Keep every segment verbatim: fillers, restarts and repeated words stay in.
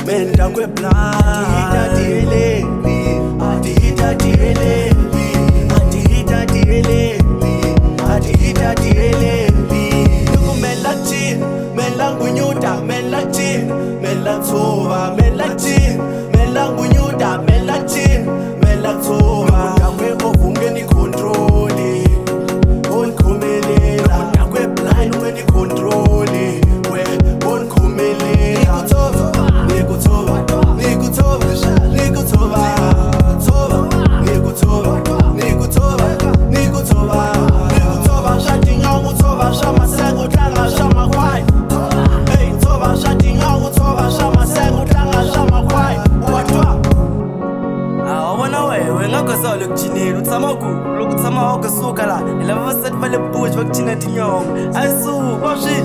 menda kwe blind adiyeleli adiyita adiyeleli adiyita adiyeleli adiyita adiyeleli nukumela thina mela ngunyuda mela thina mela tsoba mela thina mela ngunyuda mela thina mela tsoba ndakwe ovungeni control on khomelela ndakwe blind when you control we on khomelela nikutsoba nikutsoba nikutsoba tsoba nikutsoba nikutsoba nikutsoba nikutsoba shadinga utsoba shama sengo tlanga shama kwai hey tsoba shadinga utsoba shama sengo tlanga shama kwai watwa awona wewe ngakho lokujinela utsama ku lokutsama wakusuka la lava vasati va le bush va kucina tinyonga ayisuka shit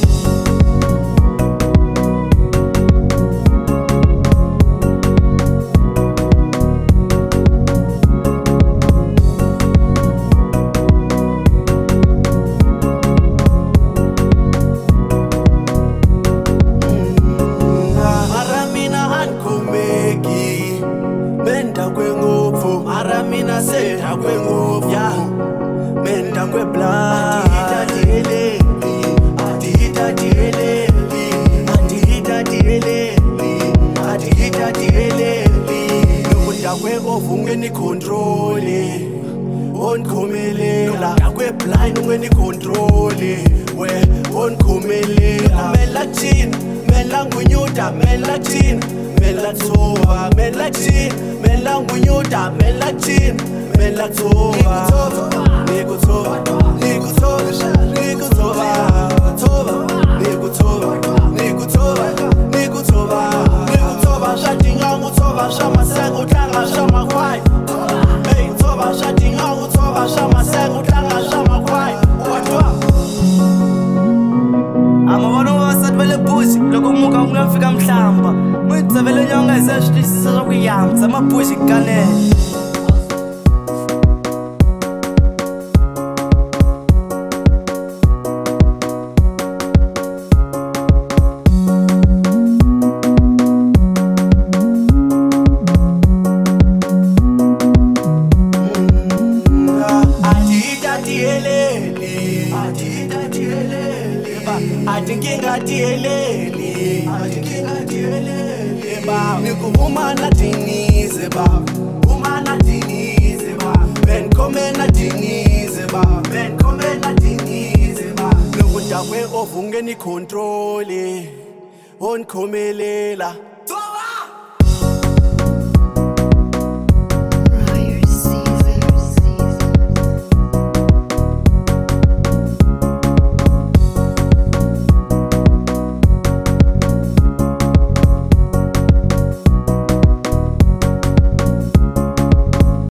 Mina say dakwe ngovu ya menda kwe blind adiyeleli adiyita adiyeleli adiyita adiyeleli adiyita adiyeleli nokudakwe ovungeni control on khomelela dakwe blind ungeni control we on khomelela mela thina mela ngunyuda mela thina mela tsoba mela thina mela ngunyuda mela thina mela tsoba nikutsoba nikutsoba nikutsoba tsoba nikutsoba nikutsoba nikutsoba nikutsoba shadinga utsoba shama sengo tlanga shama kwai hey tsoba shadinga utsoba shama sengo tlanga shama kwai watwa amavona vasati va le bush loko muka u nga fika mhlamba n'wi tsavele nyonga hi se swi twisisa swa ku yamtsa mabushi kanele adiyita adiyeleli adiyita adiyeleli adinkinga adiyeleli adinkinga adiyeleli ba nikuvuma na dinize ba uma na dinize ba ben come na dinize ba ben come na dinize ba nokudakwe ovungeni control on khomelela